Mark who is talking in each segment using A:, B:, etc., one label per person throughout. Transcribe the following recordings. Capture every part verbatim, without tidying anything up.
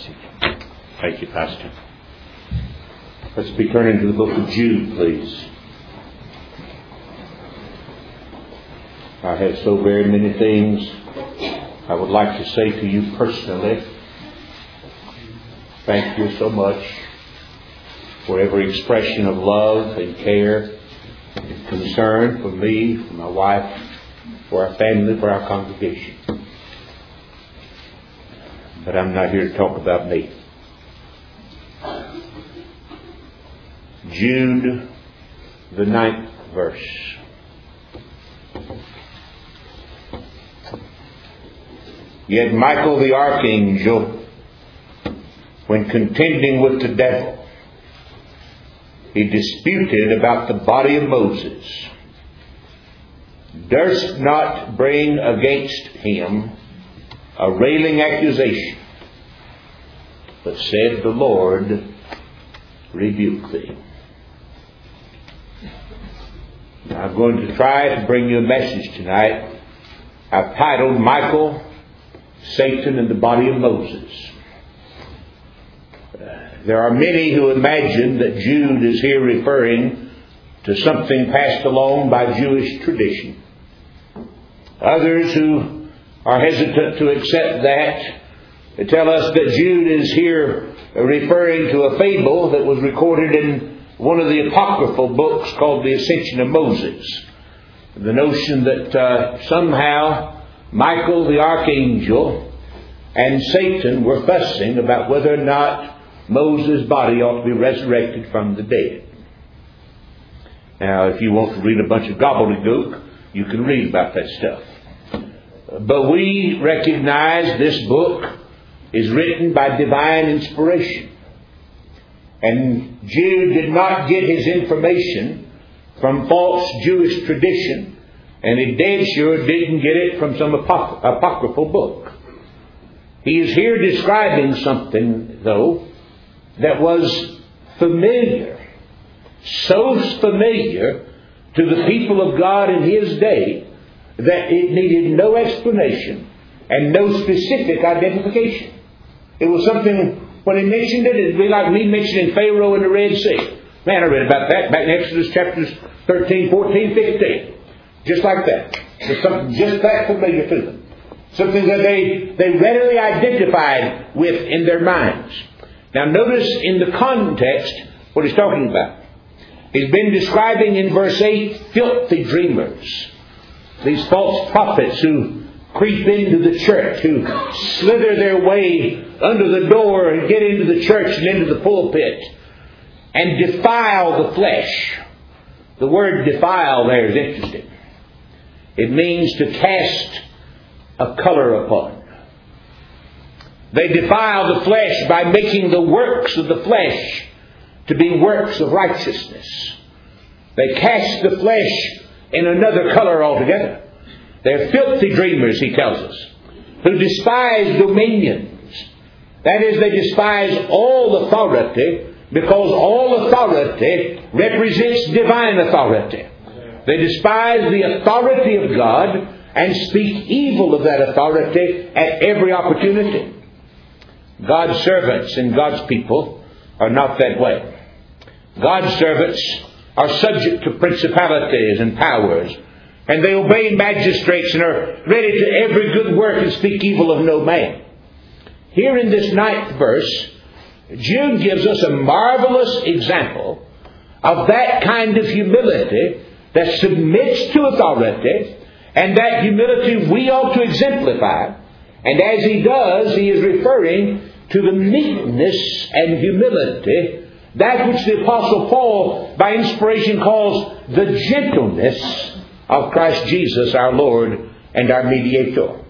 A: passage. Thank you, Pastor. Let's be turning to the book of Jude, please. I have so very many things I would like to say to you personally. Thank you so much for every expression of love and care and concern for me, for my wife, for our family, for our congregation. But I'm not here to talk about me. Jude, the ninth verse. Yet Michael the archangel, when contending with the devil, he disputed about the body of Moses, durst not bring against him a railing accusation, but said, the Lord rebuke thee. Now, I'm going to try to bring you a message tonight. I've titled Michael, Satan, and the Body of Moses. Uh, there are many who imagine that Jude is here referring to something passed along by Jewish tradition. Others who are hesitant to accept that they tell us that Jude is here referring to a fable that was recorded in one of the apocryphal books called the Ascension of Moses. The notion that uh, somehow Michael the archangel and Satan were fussing about whether or not Moses' body ought to be resurrected from the dead. Now, if you want to read a bunch of gobbledygook, you can read about that stuff. But we recognize this book is written by divine inspiration. And Jude did not get his information from false Jewish tradition, and he dead sure didn't get it from some apoc- apocryphal book. He is here describing something, though, that was familiar, so familiar to the people of God in his day that it needed no explanation and no specific identification. It was something, when he mentioned it, it'd be like me mentioning Pharaoh in the Red Sea. Man, I read about that back in Exodus chapters thirteen, fourteen, fifteen. Just like that. It's something just that familiar to them. Something that they, they readily identified with in their minds. Now notice in the context what he's talking about. He's been describing in verse eight filthy dreamers. These false prophets who creep into the church, who slither their way under the door and get into the church and into the pulpit and defile the flesh. The word defile there is interesting. It means to cast a color upon. They defile the flesh by making the works of the flesh to be works of righteousness. They cast the flesh in another color altogether. They're filthy dreamers, he tells us, who despise dominions. That is, they despise all authority, because all authority represents divine authority. They despise the authority of God and speak evil of that authority at every opportunity. God's servants and God's people are not that way. God's servants are subject to principalities and powers, and they obey magistrates and are ready to every good work and speak evil of no man. Here in this ninth verse, Jude gives us a marvelous example of that kind of humility that submits to authority, and that humility we ought to exemplify. And as he does, he is referring to the meekness and humility, that which the Apostle Paul, by inspiration, calls the gentleness of Christ Jesus, our Lord and our mediator.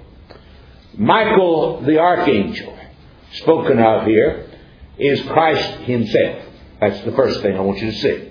A: Michael the archangel, spoken of here, is Christ himself. That's the first thing I want you to see.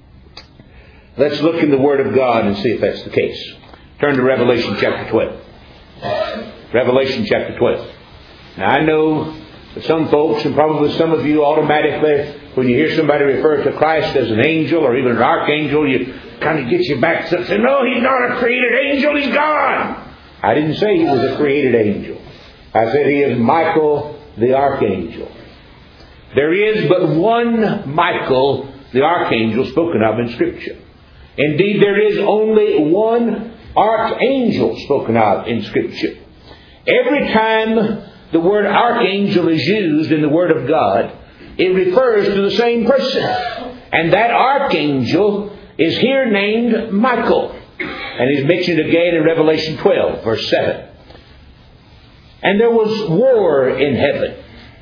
A: Let's look in the Word of God and see if that's the case. Turn to Revelation chapter twelve. Revelation chapter twelve. Now I know that some folks, and probably some of you automatically, when you hear somebody refer to Christ as an angel or even an archangel, you kind of get your back up and say, no, he's not a created angel, he's God. I didn't say he was a created angel. I said he is Michael the archangel. There is but one Michael, the archangel, spoken of in Scripture. Indeed, there is only one archangel spoken of in Scripture. Every time the word archangel is used in the Word of God, it refers to the same person. And that archangel is here named Michael. And he's mentioned again in Revelation twelve, verse seven. And there was war in heaven.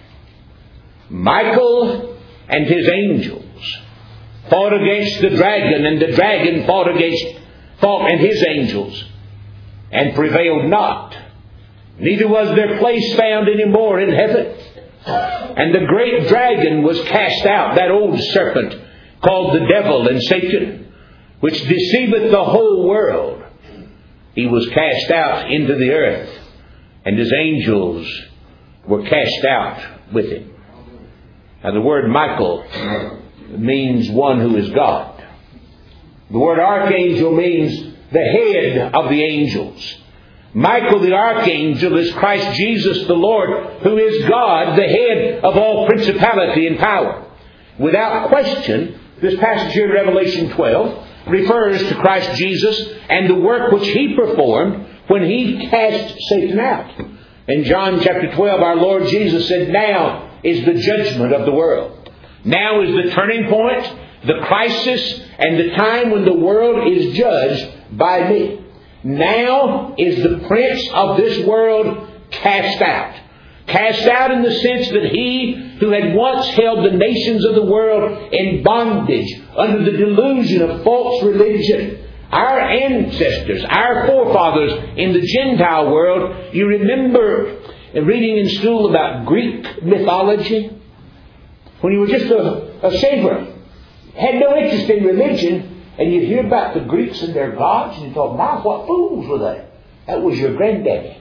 A: Michael and his angels fought against the dragon, and the dragon fought against fought and his angels, and prevailed not. Neither was their place found any more in heaven. And the great dragon was cast out, that old serpent called the devil and Satan, which deceiveth the whole world. He was cast out into the earth, and his angels were cast out with him. Now the word Michael means one who is God. The word archangel means the head of the angels. Michael the archangel is Christ Jesus the Lord, who is God, the head of all principality and power. Without question, this passage here in Revelation twelve refers to Christ Jesus and the work which He performed when He cast Satan out. In John chapter twelve, our Lord Jesus said, "Now is the judgment of the world." Now is the turning point, the crisis, and the time when the world is judged by me. Now is the prince of this world cast out. Cast out in the sense that he who had once held the nations of the world in bondage under the delusion of false religion. Our ancestors, our forefathers in the Gentile world, you remember reading in school about Greek mythology? When you were just a, a saver, had no interest in religion, and you'd hear about the Greeks and their gods, and you thought, "My, what fools were they?" That was your granddaddy.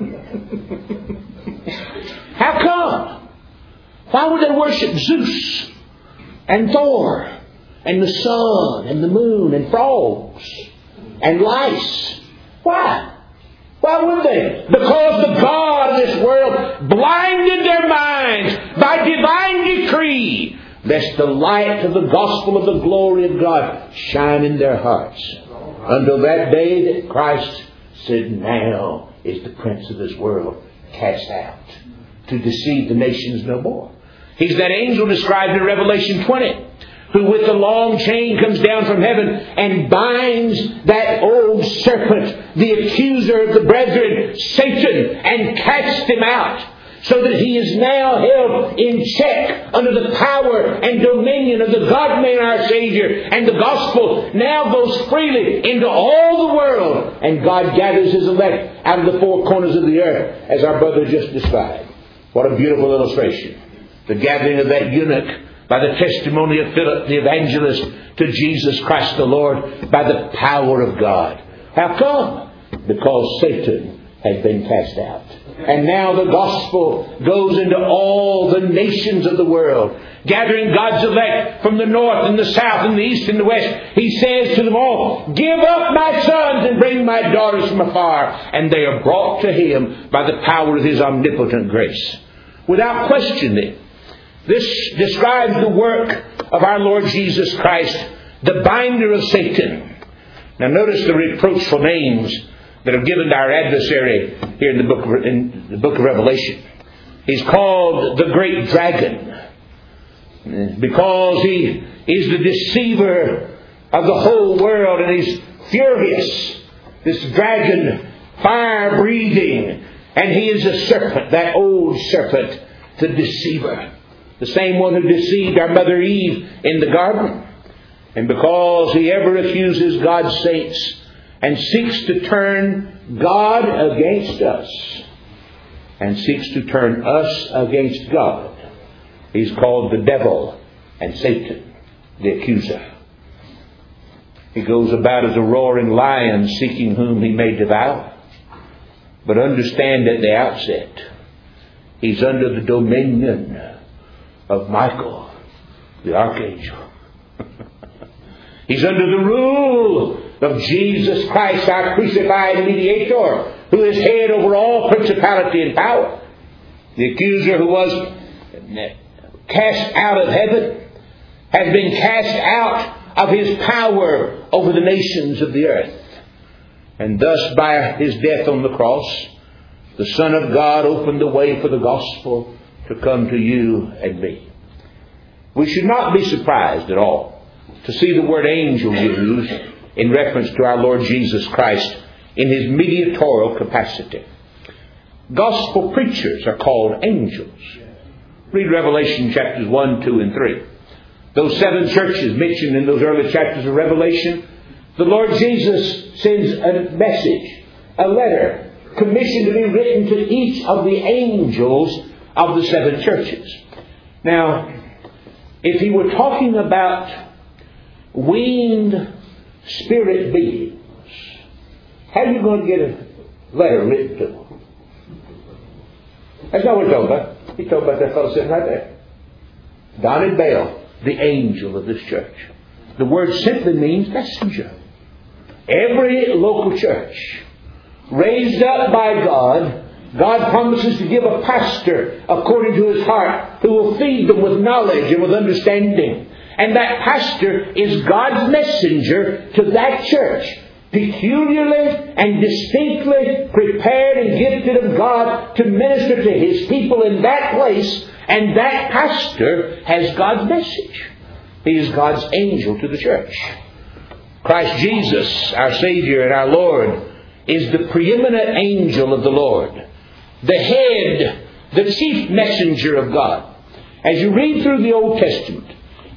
A: How come? Why would they worship Zeus and Thor and the sun and the moon and frogs and lice? Why? Why would they? Because the God of this world blinded their minds by divine decree, lest the light of the gospel of the glory of God shine in their hearts. Until that day that Christ said, "Now is the prince of this world cast out," to deceive the nations no more. He's that angel described in Revelation twenty, who with the long chain comes down from heaven and binds that old serpent, the accuser of the brethren, Satan, and casts him out, so that he is now held in check under the power and dominion of the God-man our Savior. And the gospel now goes freely into all the world. And God gathers His elect out of the four corners of the earth, as our brother just described. What a beautiful illustration. The gathering of that eunuch by the testimony of Philip the evangelist to Jesus Christ the Lord by the power of God. How come? Because Satan had been cast out. And now the gospel goes into all the nations of the world, gathering God's elect from the north and the south and the east and the west. He says to them all, "Give up my sons and bring my daughters from afar." And they are brought to Him by the power of His omnipotent grace. Without question then, this describes the work of our Lord Jesus Christ, the binder of Satan. Now notice the reproachful names that are given to our adversary here in the book of, in the book of Revelation. He's called the great dragon because he is the deceiver of the whole world, and he's furious. This dragon, fire breathing, and he is a serpent, that old serpent, the deceiver. The same one who deceived our mother Eve in the garden. And because he ever accuses God's saints and seeks to turn God against us and seeks to turn us against God, he's called the devil and Satan, the accuser. He goes about as a roaring lion, seeking whom he may devour. But understand at the outset, he's under the dominion of Michael, the archangel. He's under the rule of Jesus Christ, our crucified mediator, who is head over all principality and power. The accuser who was cast out of heaven has been cast out of his power over the nations of the earth. And thus, by his death on the cross, the Son of God opened the way for the gospel to come to you and me. We should not be surprised at all to see the word angel used in reference to our Lord Jesus Christ in his mediatorial capacity. Gospel preachers are called angels. Read Revelation chapters one, two, and three. Those seven churches mentioned in those early chapters of Revelation, the Lord Jesus sends a message, a letter, commissioned to be written to each of the angels of the seven churches. Now, if he were talking about winged spirit beings, how are you going to get a letter written to them? That's not what he's talking about. He's talking about that fellow sitting right there. Donald Bell, the angel of this church. The word simply means messenger. Every local church raised up by God, God promises to give a pastor according to his heart who will feed them with knowledge and with understanding. And that pastor is God's messenger to that church, peculiarly and distinctly prepared and gifted of God to minister to his people in that place. And that pastor has God's message. He is God's angel to the church. Christ Jesus, our Savior and our Lord, is the preeminent angel of the Lord, the head, the chief messenger of God. As you read through the Old Testament,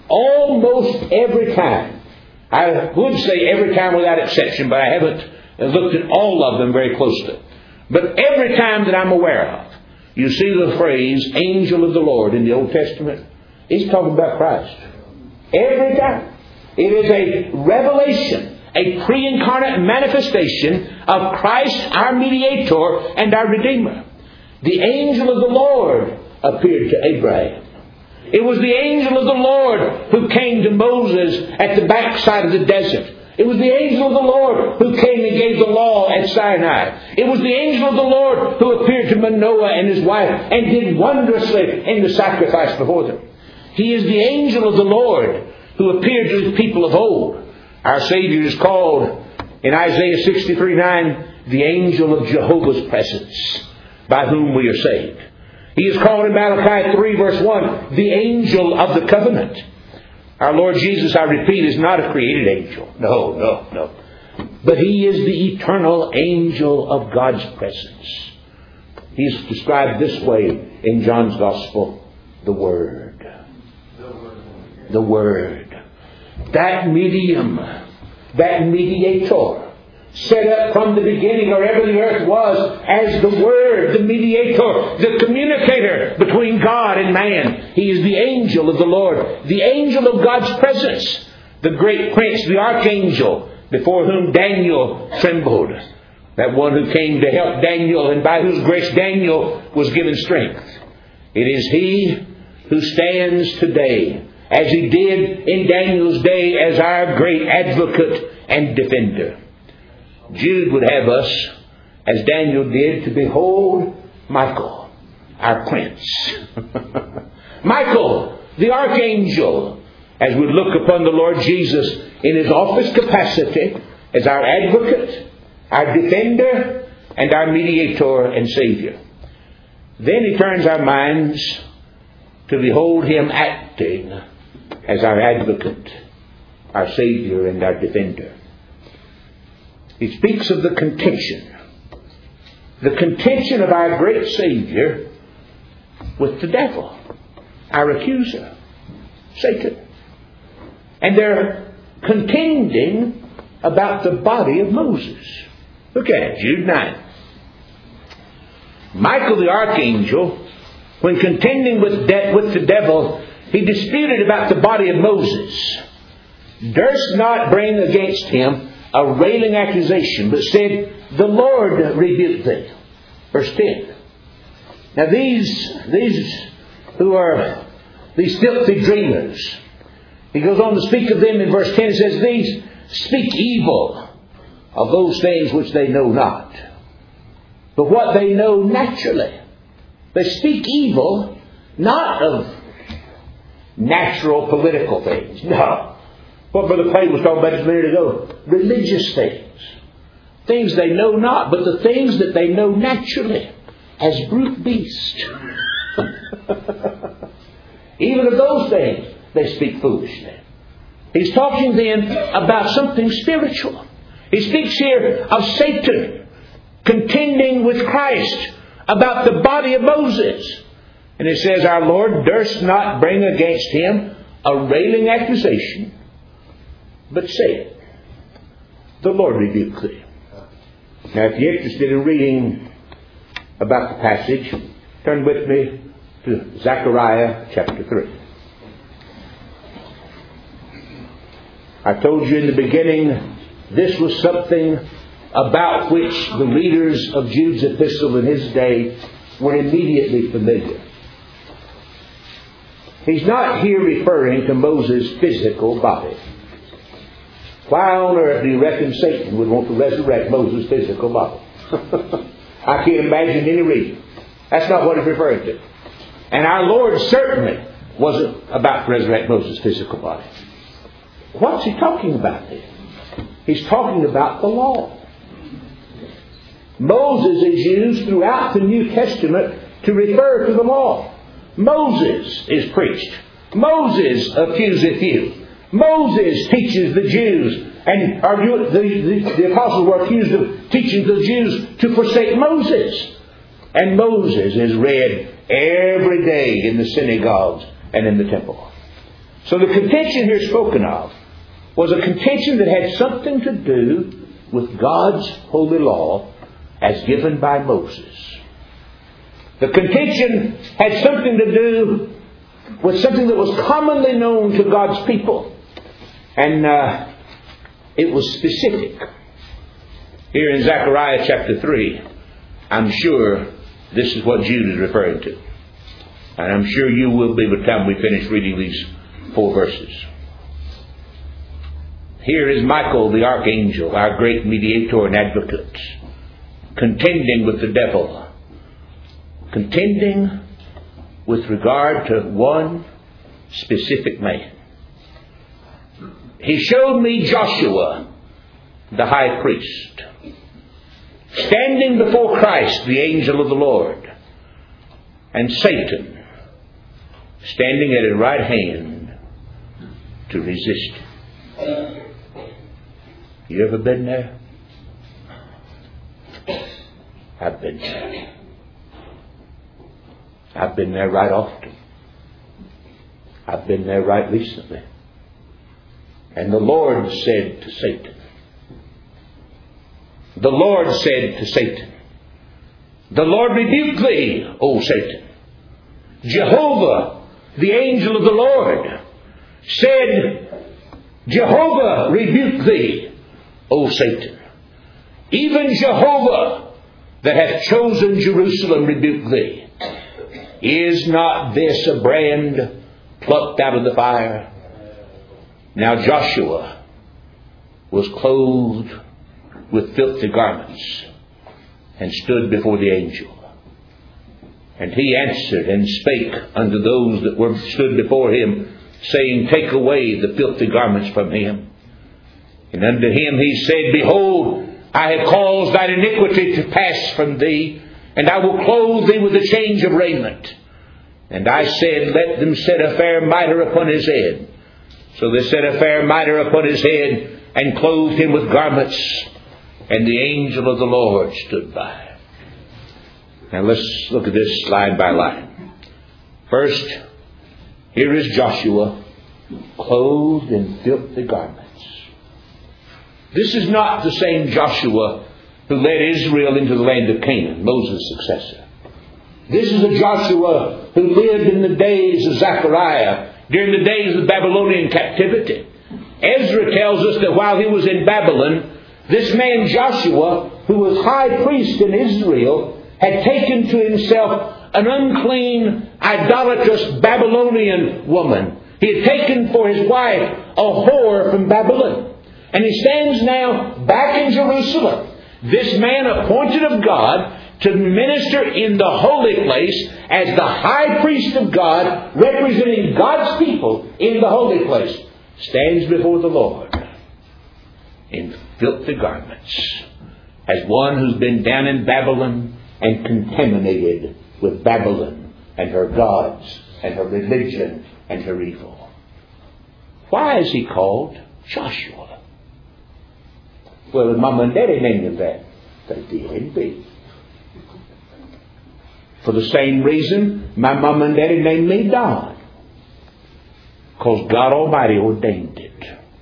A: almost every time, I would say every time without exception, but I haven't looked at all of them very closely. But every time that I'm aware of, you see the phrase, angel of the Lord in the Old Testament. It's talking about Christ. Every time. It is a revelation, a pre-incarnate manifestation of Christ, our mediator and our Redeemer. The angel of the Lord appeared to Abraham. It was the angel of the Lord who came to Moses at the backside of the desert. It was the angel of the Lord who came and gave the law at Sinai. It was the angel of the Lord who appeared to Manoah and his wife and did wondrously in the sacrifice before them. He is the angel of the Lord who appeared to his people of old. Our Savior is called in Isaiah sixty-three nine the angel of Jehovah's presence, by whom we are saved. He is called in Malachi three verse one the angel of the covenant. Our Lord Jesus, I repeat, is not a created angel. No, no, no. But he is the eternal angel of God's presence. He is described this way in John's Gospel, the Word. The Word. That medium, that mediator, set up from the beginning or ever the earth was as the Word, the mediator, the communicator between God and man. He is the angel of the Lord, the angel of God's presence, the great prince, the archangel before whom Daniel trembled. That one who came to help Daniel and by whose grace Daniel was given strength. It is he who stands today, as he did in Daniel's day, as our great advocate and defender. Jude would have us, as Daniel did, to behold Michael, our prince. Michael, the archangel, as we look upon the Lord Jesus in his office capacity as our advocate, our defender, and our mediator and Savior. Then he turns our minds to behold him acting as our advocate, our Savior, and our defender. He speaks of the contention. The contention of our great Savior with the devil, our accuser, Satan. And they're contending about the body of Moses. Look at it, Jude nine. Michael the archangel, when contending with, de- with the devil, he disputed about the body of Moses, durst not bring against him a railing accusation, but said, the Lord rebuked thee. Verse ten. Now these, these who are these filthy dreamers, he goes on to speak of them in verse ten. He says, these speak evil of those things which they know not, but what they know naturally. They speak evil, not of natural political things. No. What Brother Clay was talking about just a minute ago. Religious things. Things they know not, but the things that they know naturally. As brute beasts. Even of those things, they speak foolishly. He's talking then about something spiritual. He speaks here of Satan contending with Christ about the body of Moses. And it says, our Lord durst not bring against him a railing accusation, but said, the Lord rebuke thee. Now, if you're interested in reading about the passage, turn with me to Zechariah chapter three. I told you in the beginning, this was something about which the readers of Jude's epistle in his day were immediately familiar. He's not here referring to Moses' physical body. Why on earth do you reckon Satan would want to resurrect Moses' physical body? I can't imagine any reason. That's not what he's referring to. And our Lord certainly wasn't about to resurrect Moses' physical body. What's he talking about then? He's talking about the law. Moses is used throughout the New Testament to refer to the law. Moses is preached. Moses accuseth you. Moses teaches the Jews. And are you, the, the, the apostles were accused of teaching the Jews to forsake Moses. And Moses is read every day in the synagogues and in the temple. So the contention here spoken of was a contention that had something to do with God's holy law as given by Moses. The contention had something to do with something that was commonly known to God's people. And uh, it was specific. Here in Zechariah chapter three, I'm sure this is what Jude is referring to. And I'm sure you will be by the time we finish reading these four verses. Here is Michael the archangel, our great mediator and advocate, contending with the devil. Contending with regard to one specific man. He showed me Joshua, the high priest, standing before Christ, the angel of the Lord, and Satan standing at his right hand to resist him. You ever been there? I've been there. I've been there right often. I've been there right recently. And the Lord said to Satan, the Lord said to Satan, the Lord rebuke thee, O Satan. Jehovah, the angel of the Lord, said, Jehovah rebuke thee, O Satan. Even Jehovah that hath chosen Jerusalem rebuke thee. Is not this a brand plucked out of the fire? Now Joshua was clothed with filthy garments and stood before the angel. And he answered and spake unto those that were stood before him, saying, take away the filthy garments from him. And unto him he said, behold, I have caused thine iniquity to pass from thee, and I will clothe thee with a change of raiment. And I said, let them set a fair mitre upon his head. So they set a fair mitre upon his head, and clothed him with garments. And the angel of the Lord stood by. Now let's look at this line by line. First, here is Joshua, clothed in filthy garments. This is not the same Joshua who led Israel into the land of Canaan, Moses' successor. This is a Joshua who lived in the days of Zechariah, during the days of the Babylonian captivity. Ezra tells us that while he was in Babylon, this man Joshua, who was high priest in Israel, had taken to himself an unclean, idolatrous Babylonian woman. He had taken for his wife a whore from Babylon. And he stands now back in Jerusalem. This man appointed of God, to minister in the holy place as the high priest of God, representing God's people in the holy place, stands before the Lord in filthy garments, as one who's been down in Babylon and contaminated with Babylon and her gods and her religion and her evil. Why is he called Joshua? Well, his mama and daddy named him that. They did indeed. For the same reason, my mama and daddy named me Don. Because God Almighty ordained it.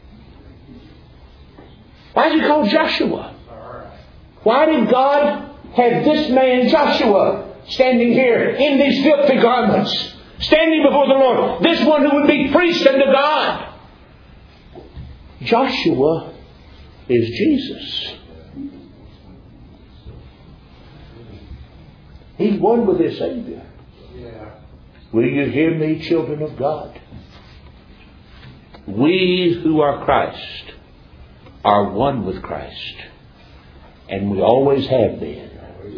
A: Why is he called Joshua? Why did God have this man Joshua standing here in these filthy garments, standing before the Lord, this one who would be priest unto God? Joshua is Jesus. He's one with his Savior. Will you hear me, children of God? We who are Christ are one with Christ. And we always have been.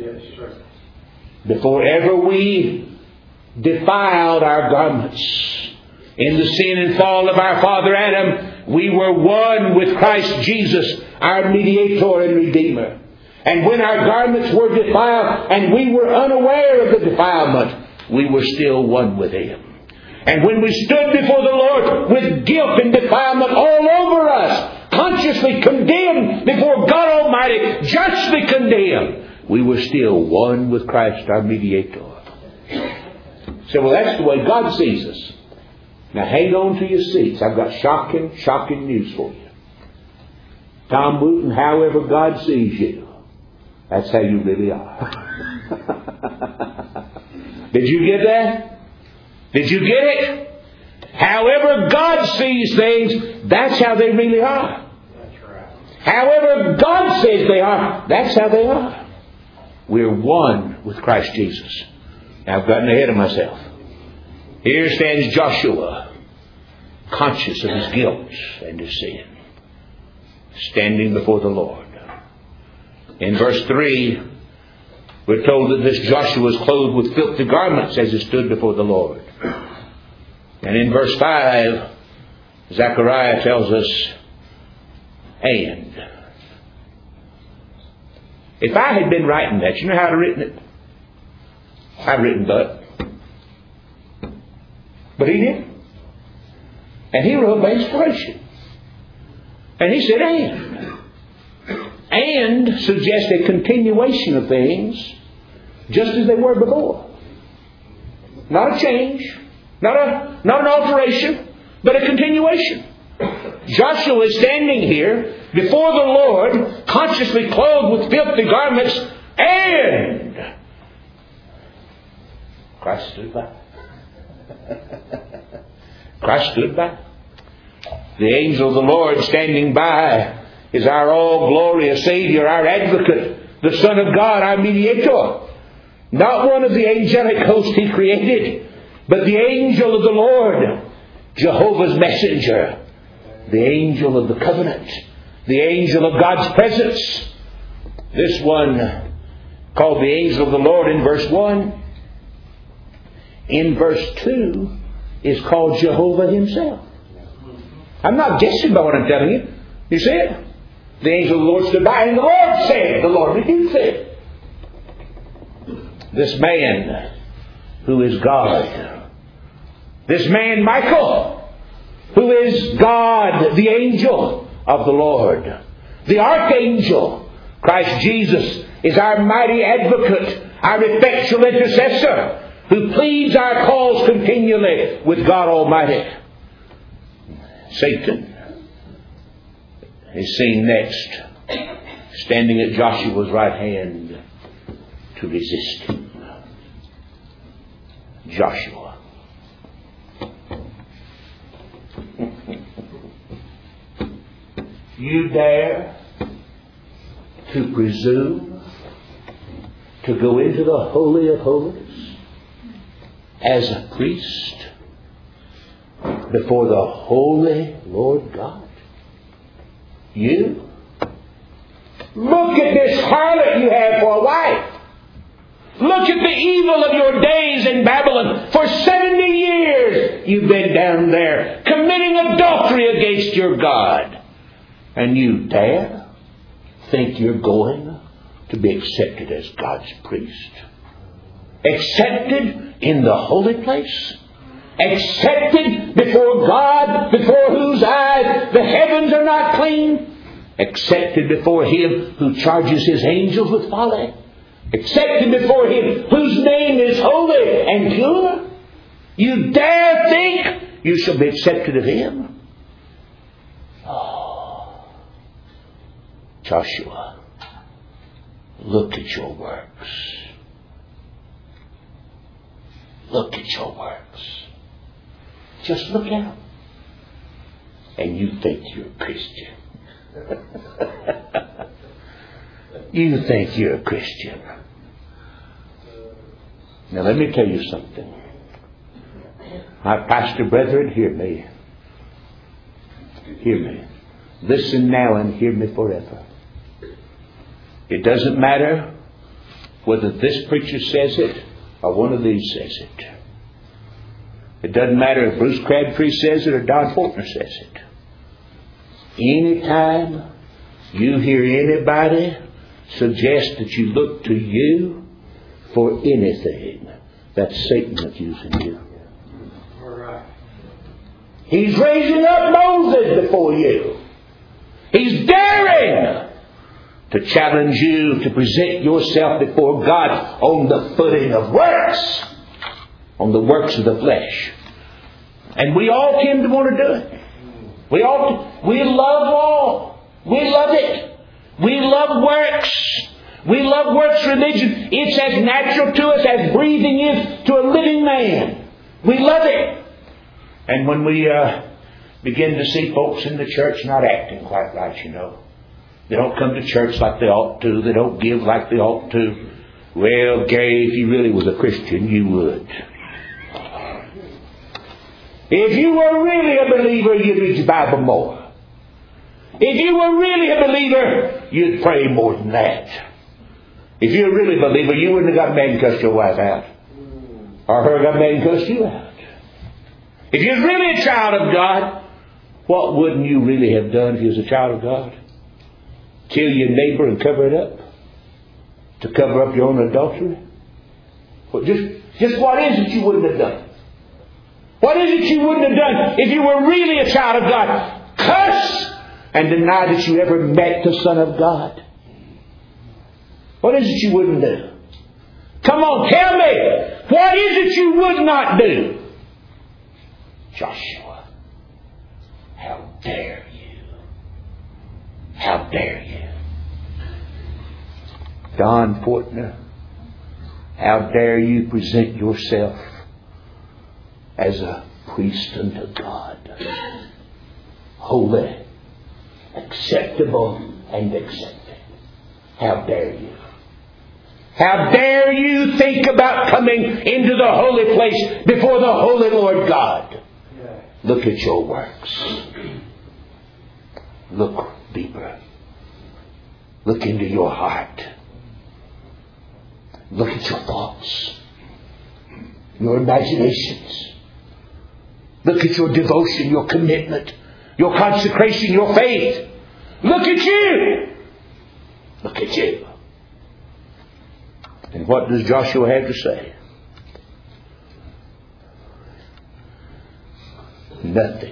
A: Before ever we defiled our garments in the sin and fall of our father Adam, we were one with Christ Jesus, our mediator and redeemer. And when our garments were defiled and we were unaware of the defilement, we were still one with Him. And when we stood before the Lord with guilt and defilement all over us, consciously condemned before God Almighty, justly condemned, we were still one with Christ, our mediator. So, well, that's the way God sees us. Now, hang on to your seats. I've got shocking, shocking news for you. Tom Wooten, however God sees you, that's how you really are. Did you get that? Did you get it? However God sees things, that's how they really are. That's right. However God says they are, that's how they are. We're one with Christ Jesus. Now, I've gotten ahead of myself. Here stands Joshua, conscious of his guilt and his sin, standing before the Lord. In verse three, we're told that this Joshua was clothed with filthy garments as he stood before the Lord. And in verse five, Zechariah tells us, and. If I had been writing that, you know how I'd written it? I'd written but. But he didn't. And he wrote by inspiration. And he said, and. And suggests a continuation of things just as they were before. Not a change. Not a not an alteration, but a continuation. Joshua is standing here before the Lord, consciously clothed with filthy garments, and Christ stood by. Christ stood by. The angel of the Lord standing by is our all-glorious Savior, our advocate, the Son of God, our mediator. Not one of the angelic host He created, but the angel of the Lord, Jehovah's messenger, the angel of the covenant, the angel of God's presence. This one, called the angel of the Lord in verse one, in verse two, is called Jehovah Himself. I'm not guessing by what I'm telling you. You see it? The angel of the Lord stood by, and the Lord said, the Lord rebuked said, this man who is God, this man, Michael, who is God, the angel of the Lord, the archangel, Christ Jesus, is our mighty advocate, our effectual intercessor, who pleads our cause continually with God Almighty. Satan is seen next, standing at Joshua's right hand to resist him. Joshua. You dare to presume to go into the Holy of Holies as a priest before the Holy Lord God? You? Look at this harlot you have for a wife. Look at the evil of your days in Babylon. For seventy years you've been down there committing adultery against your God. And you dare think you're going to be accepted as God's priest? Accepted in the holy place? Accepted before God, before whose eyes the heavens are not clean? Accepted before Him who charges His angels with folly? Accepted before Him whose name is holy and pure? You dare think you shall be accepted of Him? Oh, Joshua, look at your works. Look at your works. Just look at them. And you think you're a Christian. You think you're a Christian. Now let me tell you something. My pastor brethren, hear me. Hear me. Listen now and hear me forever. It doesn't matter whether this preacher says it or one of these says it. It doesn't matter if Bruce Crabtree says it or Don Faulkner says it. Anytime you hear anybody suggest that you look to you for anything, that's Satan accusing you. He's raising up Moses before you. He's daring to challenge you to present yourself before God on the footing of works, on the works of the flesh. And we all tend to want to do it. We all, we love law. We love it. We love works. We love works religion. It's as natural to us as breathing is to a living man. We love it. And when we uh, begin to see folks in the church not acting quite right, you know, they don't come to church like they ought to. They don't give like they ought to. Well, Gary, if you really was a Christian, you would. If you were really a believer, you'd read your Bible more. If you were really a believer, you'd pray more than that. If you're really a believer, you wouldn't have got mad and cussed your wife out. Or her got mad and cussed you out. If you're really a child of God, what wouldn't you really have done if you was a child of God? Kill your neighbor and cover it up? To cover up your own adultery? Well, just, just what is it you wouldn't have done? What is it you wouldn't have done if you were really a child of God? Curse and deny that you ever met the Son of God. What is it you wouldn't do? Come on, tell me. What is it you would not do? Joshua, how dare you? How dare you? Don Faulkner, how dare you present yourself as a priest unto God, holy, acceptable, and accepted. How dare you? How dare you think about coming into the holy place before the holy Lord God? Look at your works. Look deeper. Look into your heart. Look at your thoughts, your imaginations. Look at your devotion, your commitment, your consecration, your faith. Look at you. Look at you. And what does Joshua have to say? Nothing.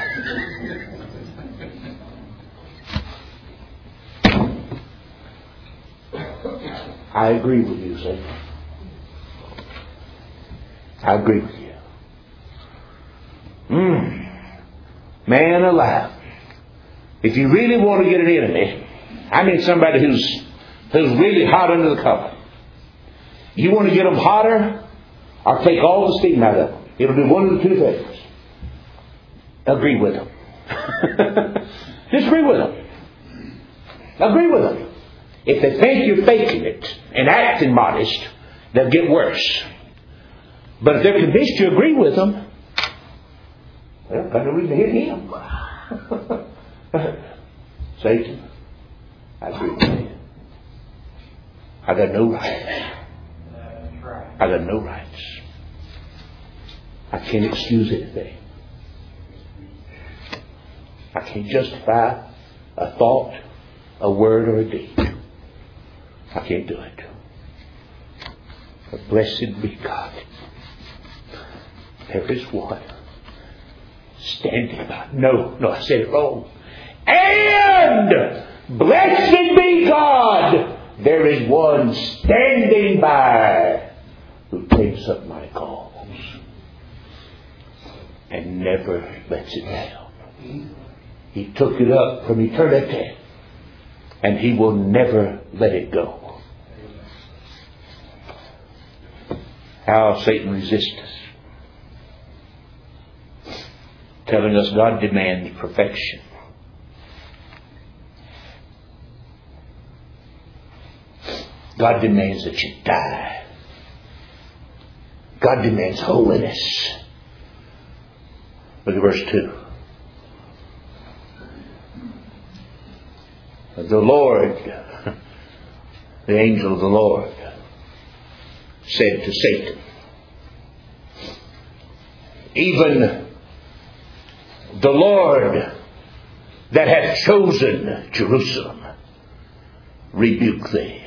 A: I agree with you, Satan. I agree with you. Mm. Man alive. If you really want to get an enemy, I mean somebody who's who's really hot under the collar. You want to get them hotter or take all the steam out of them. It'll do one of the two things. Agree with them. Just agree with them. Agree with them. If they think you're faking it and acting modest, they'll get worse. But if they're convinced you agree with them, well, got no reason to hit him. Satan, I agree with you. I got no right. I got no rights. I can't excuse anything. I can't justify a thought, a word, or a deed. I can't do it. But blessed be God. There is one standing by. No, no, I said it wrong. And blessed be God. There is one standing by who takes up my cause and never lets it down. He took it up from eternity, and He will never let it go. How Satan resists us, telling us God demands perfection. God demands that you die. God demands holiness. Look at verse two. The Lord, the angel of the Lord, said to Satan, even the Lord that hath chosen Jerusalem rebuke thee.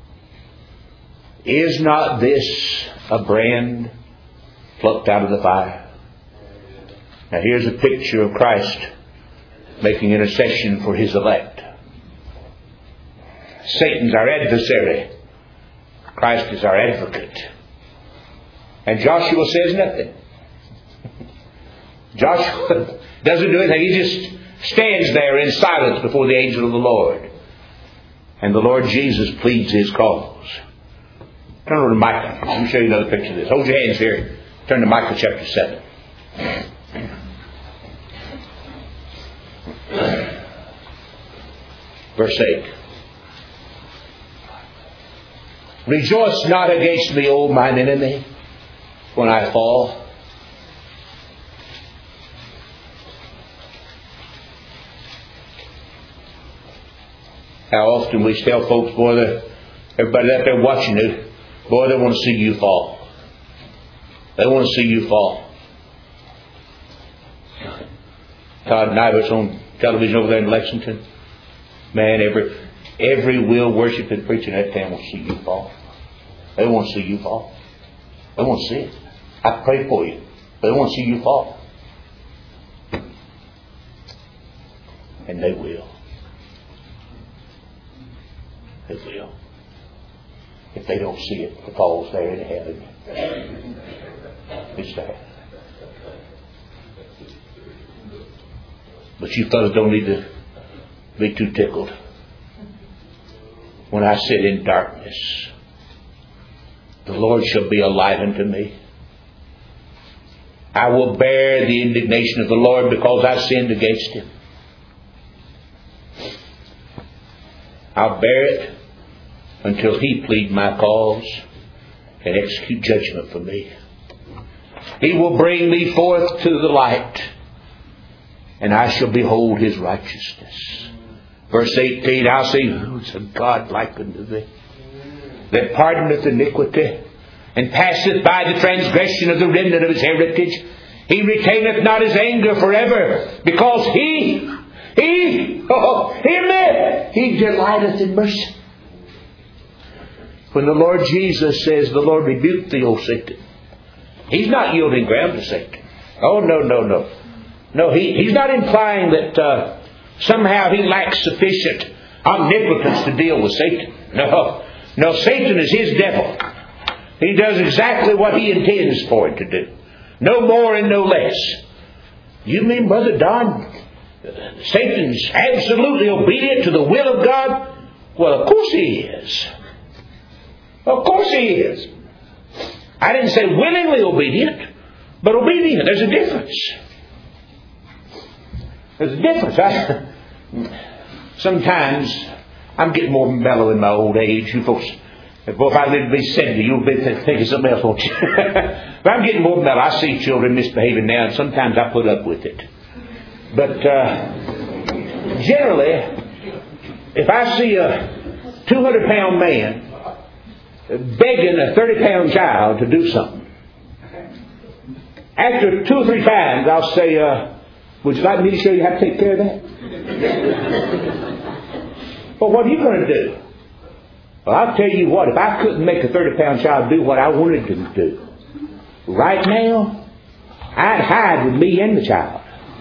A: Is not this a brand plucked out of the fire? Now here's a picture of Christ making intercession for His elect. Satan's our adversary. Christ is our advocate. And Joshua says nothing. Joshua doesn't do anything. He just stands there in silence before the angel of the Lord. And the Lord Jesus pleads His cause. Turn over to Micah. Let me show you another picture of this. Hold your hands here. Turn to Micah chapter seven. Verse eight. Rejoice not against me, O mine enemy, when I fall. How often we tell folks, boy, everybody out there watching you, boy, they want to see you fall. They want to see you fall. Todd Nivers on television over there in Lexington. Man, every every will worshiping preacher in that town will see you fall. They want to see you fall. They want to see it. I pray for you. They want to see you fall. And they will. They will. If they don't see it, the fall's there in heaven. It's there. But you fellas don't need to be too tickled. When I sit in darkness, the Lord shall be a light unto me. I will bear the indignation of the Lord because I sinned against Him. I'll bear it until He plead my cause and execute judgment for me. He will bring me forth to the light, and I shall behold His righteousness. Verse eighteen, I'll say, who's a God like unto thee, that pardoneth iniquity, and passeth by the transgression of the remnant of His heritage. He retaineth not His anger forever, because He, He, oh, Amen, He delighteth in mercy. When the Lord Jesus says, the Lord rebuked thee, O Satan, He's not yielding ground to Satan. Oh, no, no, no. No, he, He's not implying that uh, somehow He lacks sufficient omnipotence to deal with Satan. No, no, Satan is His devil. He does exactly what He intends for it to do. No more and no less. You mean, Brother Don, Satan's absolutely obedient to the will of God? Well, of course he is. Of course he is. I didn't say willingly obedient, but obedient. There's a difference. There's a difference. I, sometimes I'm getting more mellow in my old age. You folks, if I live to be seventy, you'll be thinking something else, won't you? But I'm getting more mellow. I see children misbehaving now, and sometimes I put up with it. But uh, generally, if I see a two hundred pound man begging a thirty pound child to do something. After two or three times, I'll say, uh, would you like me to show you how to take care of that? Well, what are you going to do? Well, I'll tell you what, if I couldn't make a thirty pound child do what I wanted him to do, right now, I'd hide with me and the child.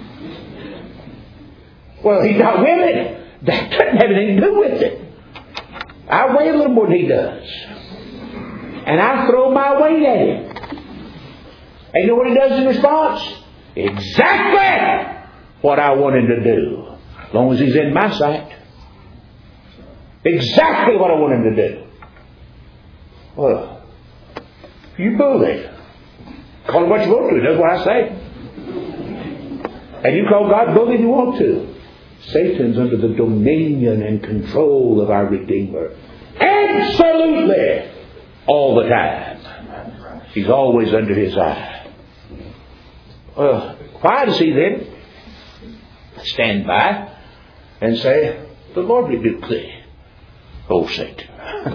A: Well, he's not with it. That doesn't have anything to do with it. I weigh a little more than he does. And I throw my weight at him. And you know what he does in response? Exactly what I want him to do. As long as he's in my sight. Exactly what I want him to do. Well, you bully. Call him what you want to. That's what I say. And you call God bully if you want to. Satan's under the dominion and control of our Redeemer. Absolutely. All the time. He's always under his eye. Well, why does he then stand by and say, the Lord rebuke thee, O Satan?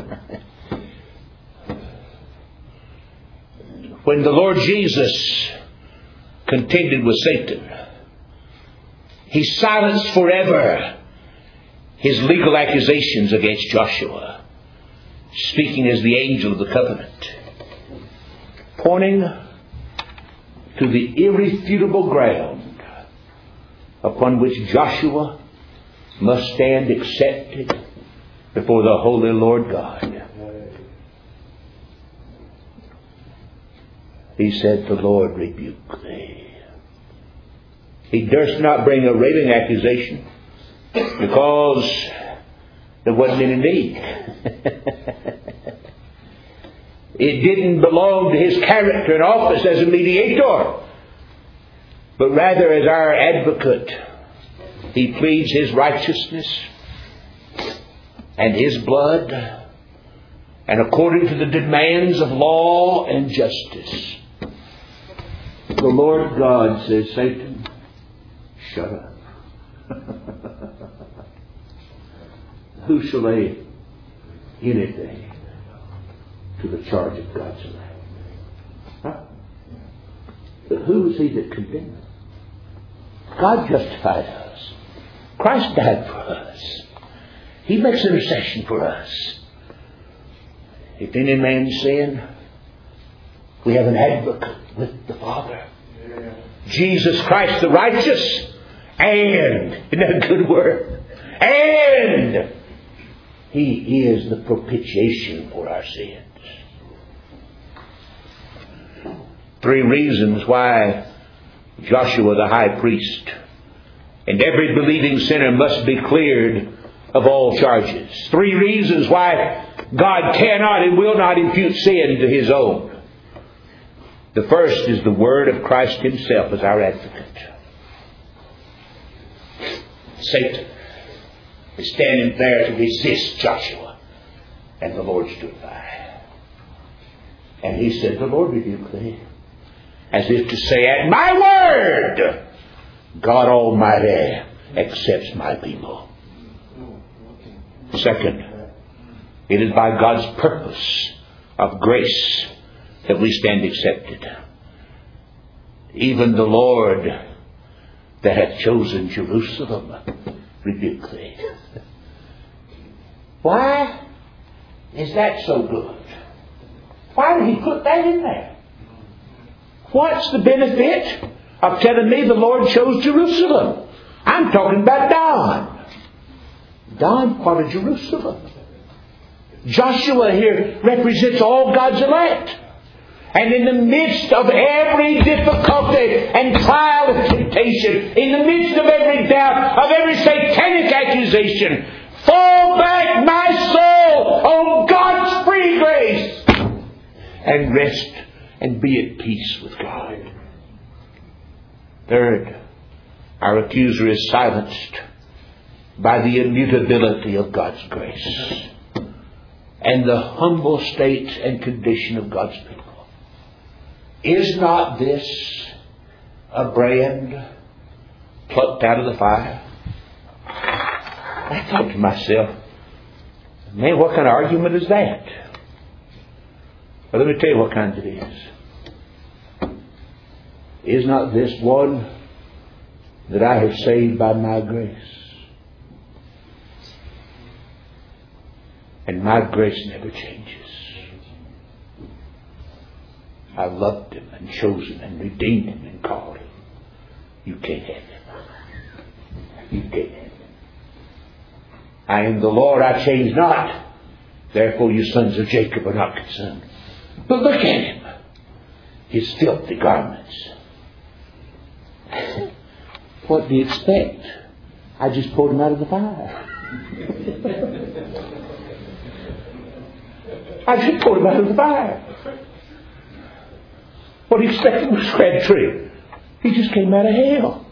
A: When the Lord Jesus contended with Satan, He silenced forever his legal accusations against Joshua, speaking as the angel of the covenant, pointing to the irrefutable ground upon which Joshua must stand accepted before the holy Lord God. He said, the Lord rebuke thee. He durst not bring a raving accusation because there wasn't any need. It didn't belong to his character and office as a mediator, but rather as our advocate. He pleads his righteousness and his blood, and according to the demands of law and justice. The Lord God says, Satan, shut up. Who shall lay anything to the charge of God's elect? Huh? But who is he that condemneth? God justified us. Christ died for us. He makes intercession for us. If any man sin, we have an advocate with the Father. Yeah. Jesus Christ the righteous. And, isn't that a good word? And He is the propitiation for our sins. Three reasons why Joshua the high priest and every believing sinner must be cleared of all charges. Three reasons why God cannot and will not impute sin to His own. The first is the word of Christ Himself as our advocate. Satan is standing there to resist Joshua, and the Lord stood by. And He said, the Lord rebuke thee. As if to say, at my word, God Almighty accepts my people. Second, it is by God's purpose of grace that we stand accepted. Even the Lord that hath chosen Jerusalem rebuke thee. Why is that so good? Why did He put that in there? What's the benefit of telling me the Lord chose Jerusalem? I'm talking about Don. Don, part of Jerusalem. Joshua here represents all God's elect. And in the midst of every difficulty and trial and temptation, in the midst of every doubt, of every satanic accusation, fall back my soul on God's free grace and rest and be at peace with God. Third, our accuser is silenced by the immutability of God's grace and the humble state and condition of God's people. Is not this a brand plucked out of the fire? I thought to myself, man, what kind of argument is that? But let me tell you what kind it is. Is not this one that I have saved by my grace? And my grace never changes. I loved him and chosen him and redeemed him and called him. You can't have him. You can't have him. I am the Lord, I change not. Therefore you sons of Jacob are not concerned. But look at him. His filthy garments. What do you expect? I just pulled him out of the fire. I just pulled him out of the fire. What do you expect with Crabtree? He just came out of hell.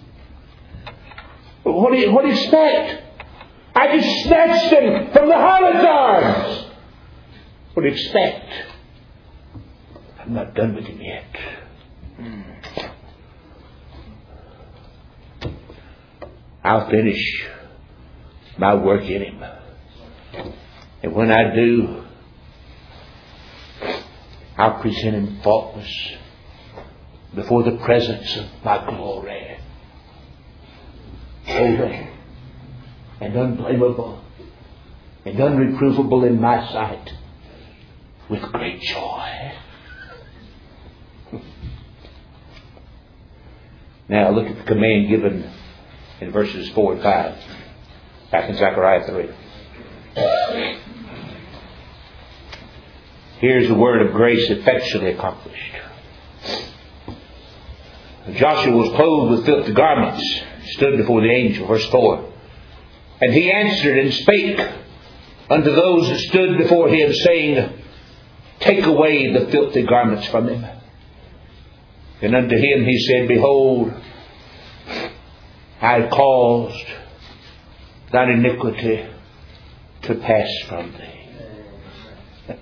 A: What do you, what do you expect? I just snatched him from the harlot's arms. What do you expect? I'm not done with him yet. I'll finish my work in him. And when I do, I'll present him faultless before the presence of my glory. Holy and unblameable and unreprovable in my sight with great joy. Now look at the command given in verses four and five. Back in Zechariah three. Here's the word of grace effectually accomplished. Joshua was clothed with filthy garments, stood before the angel, verse four. And he answered and spake unto those that stood before him, saying, Take away the filthy garments from him. And unto him he said, Behold, I have caused thine iniquity to pass from thee.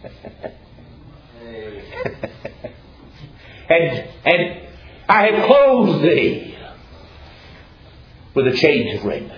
A: and, and I have clothed thee with a change of raiment.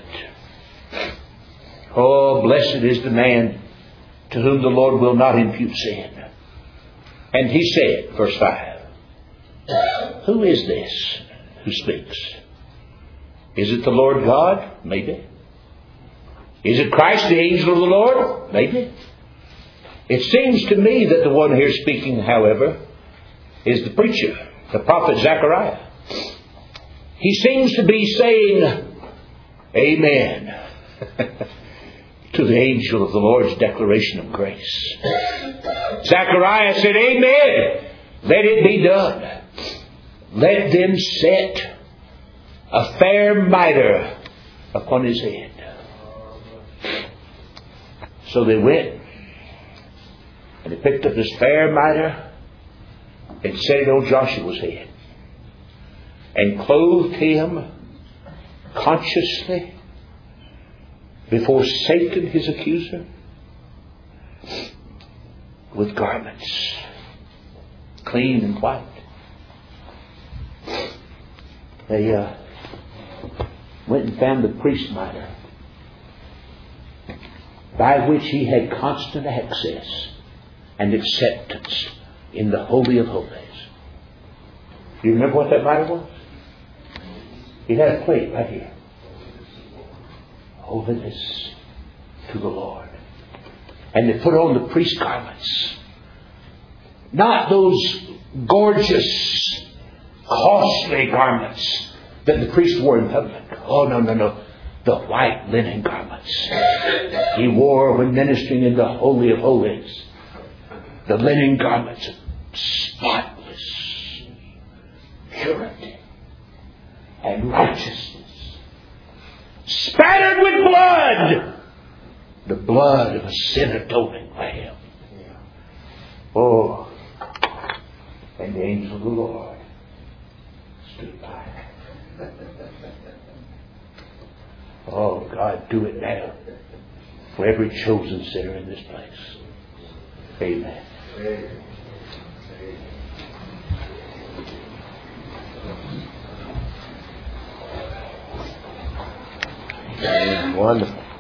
A: Oh, blessed is the man to whom the Lord will not impute sin. And he said, verse five, Who is this who speaks? Is it the Lord God? Maybe. Is it Christ, the angel of the Lord? Maybe. It seems to me that the one here speaking, however, is the preacher, the prophet Zechariah. He seems to be saying, Amen, to the angel of the Lord's declaration of grace. Zechariah said, Amen. Let it be done. Let them set a fair mitre upon his head. So they went, and they picked up this fair mitre and set it on Joshua's head, and clothed him consciously before Satan, his accuser, with garments clean and white. They uh, went and found the priest mitre, by which he had constant access and acceptance in the Holy of Holies. Do you remember what that mitre was? He had a plate right here. Holiness to the Lord. And they put on the priest garments. Not those gorgeous, costly garments that the priest wore in public. Oh, no, no, no. The white linen garments he wore when ministering in the Holy of Holies. The linen garments of spotless purity and righteousness, spattered with blood, the blood of a sin-atoning lamb. Oh, and the angel of the Lord stood by. Oh, God, do it now for every chosen sinner in this place. Amen. Amen. Wonderful.